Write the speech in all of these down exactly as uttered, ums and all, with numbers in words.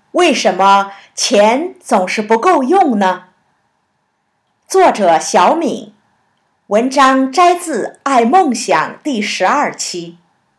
为什么钱总是不够用呢？作者小敏，文章摘自《爱梦想》第十二期。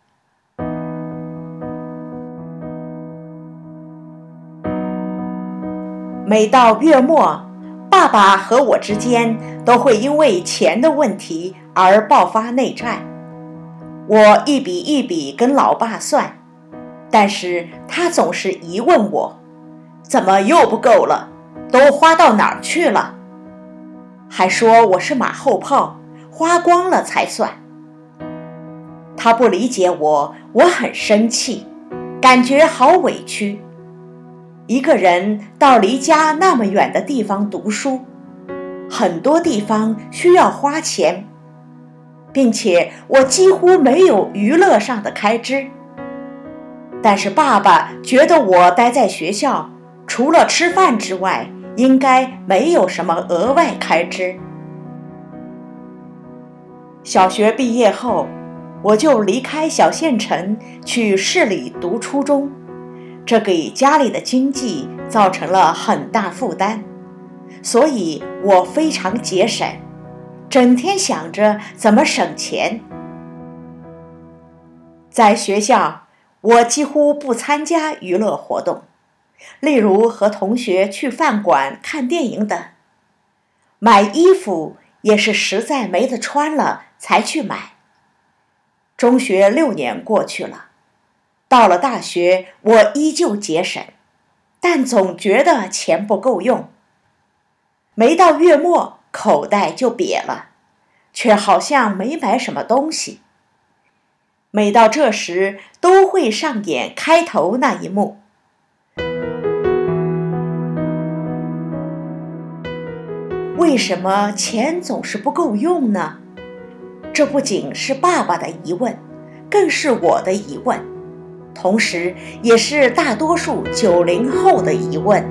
每到月末，爸爸和我之间都会因为钱的问题而爆发内战。我一笔一笔跟老爸算，但是他总是疑问我，怎么又不够了？都花到哪儿去了？还说我是马后炮，花光了才算。他不理解我，我很生气，感觉好委屈。一个人到离家那么远的地方读书，很多地方需要花钱，并且我几乎没有娱乐上的开支。但是爸爸觉得我待在学校，除了吃饭之外，应该没有什么额外开支。小学毕业后，我就离开小县城去市里读初中，这给家里的经济造成了很大负担，所以我非常节省，整天想着怎么省钱。在学校，我几乎不参加娱乐活动，例如和同学去饭馆看电影等。买衣服也是实在没得穿了才去买。中学六年过去了，到了大学，我依旧节省，但总觉得钱不够用。没到月末，口袋就瘪了，却好像没买什么东西。每到这时，都会上演开头那一幕。为什么钱总是不够用呢？这不仅是爸爸的疑问，更是我的疑问，同时也是大多数九零后的疑问。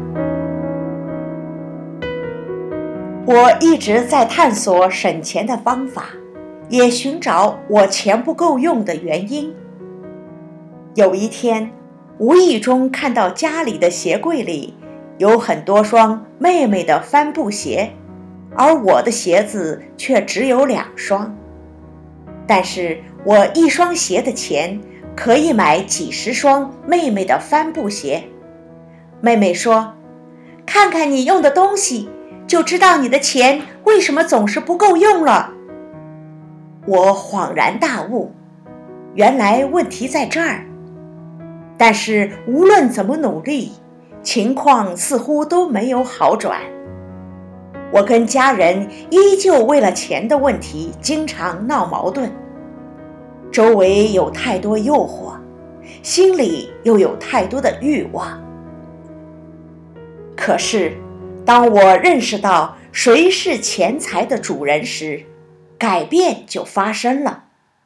我一直在探索省钱的方法，也寻找我钱不够用的原因。有一天，无意中看到家里的鞋柜里有很多双妹妹的帆布鞋，而我的鞋子却只有两双。但是我一双鞋的钱可以买几十双妹妹的帆布鞋。妹妹说，看看你用的东西，就知道你的钱为什么总是不够用了。我恍然大悟，原来问题在这儿。但是无论怎么努力，情况似乎都没有好转。我跟家人依旧为了钱的问题经常闹矛盾，周围有太多诱惑，心里又有太多的欲望。可是当我认识到谁是钱财的主人时，改变就发生了。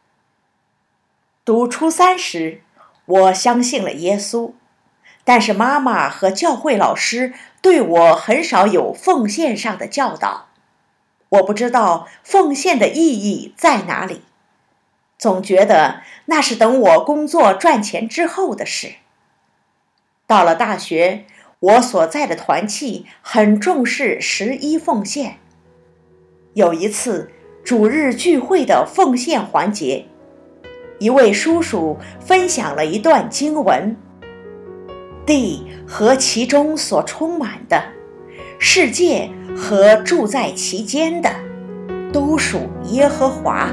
读初三时，我相信了耶稣，但是妈妈和教会老师对我很少有奉献上的教导。我不知道奉献的意义在哪里，总觉得那是等我工作赚钱之后的事。到了大学，我所在的团契很重视十一奉献。有一次主日聚会的奉献环节，一位叔叔分享了一段经文，地和其中所充满的，世界和住在其间的，都属耶和华。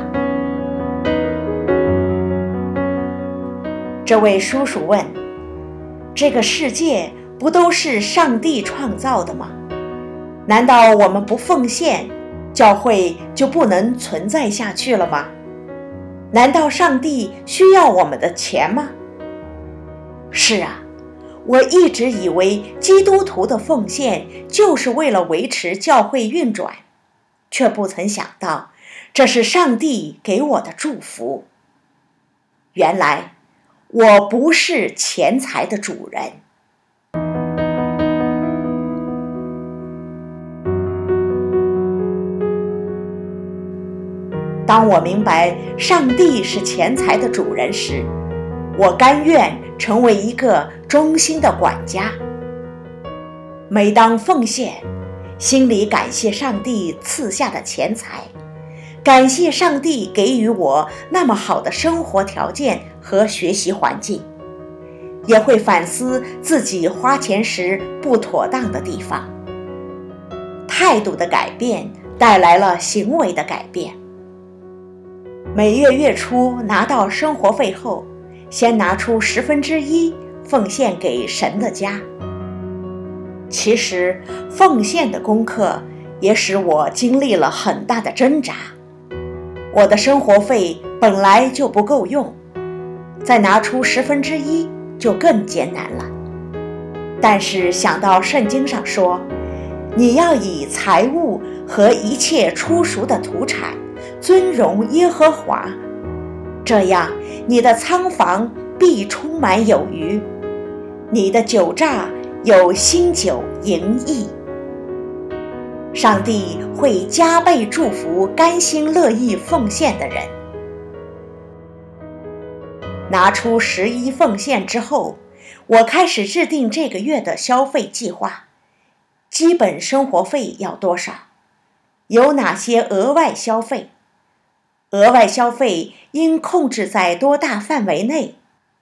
这位叔叔问，这个世界不都是上帝创造的吗？难道我们不奉献，教会就不能存在下去了吗？难道上帝需要我们的钱吗？是啊，我一直以为基督徒的奉献就是为了维持教会运转，却不曾想到这是上帝给我的祝福。原来我不是钱财的主人。当我明白上帝是钱财的主人时，我甘愿成为一个忠心的管家， 每当奉献，心里感谢上帝赐下的钱财，感谢上帝给予我那么好的生活条件和学习环境，也会反思自己花钱时不妥当的地方。态度的改变带来了行为的改变。每月月初拿到生活费后，先拿出十分之一奉献给神的家。其实奉献的功课也使我经历了很大的挣扎。我的生活费本来就不够用，再拿出十分之一就更艰难了。但是想到圣经上说，你要以财物和一切出熟的土产尊荣耶和华，这样你的仓房必充满有余，你的酒榨有新酒盈溢。上帝会加倍祝福甘心乐意奉献的人。拿出十一奉献之后，我开始制定这个月的消费计划。基本生活费要多少？有哪些额外消费？额外消费应控制在多大范围内？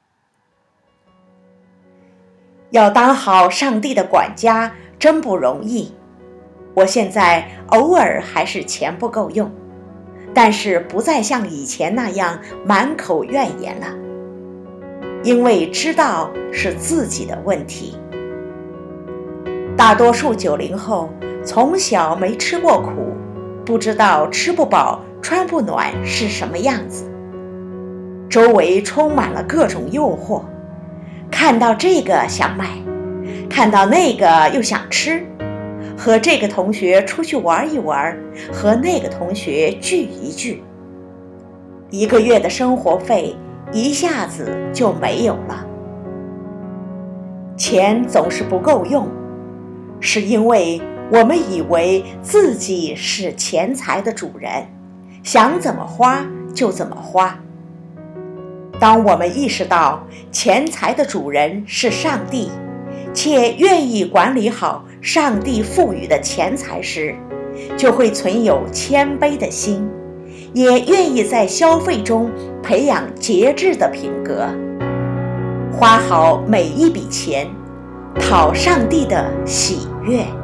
要当好上帝的管家真不容易。我现在偶尔还是钱不够用，但是不再像以前那样满口怨言了，因为知道是自己的问题。大多数九零后从小没吃过苦，不知道吃不饱穿不暖是什么样子，周围充满了各种诱惑，看到这个想买，看到那个又想吃，和这个同学出去玩一玩，和那个同学聚一聚。一个月的生活费一下子就没有了。钱总是不够用，是因为我们以为自己是钱财的主人，想怎么花就怎么花。当我们意识到钱财的主人是上帝，且愿意管理好上帝赋予的钱财时，就会存有谦卑的心，也愿意在消费中培养节制的品格，花好每一笔钱，讨上帝的喜悦。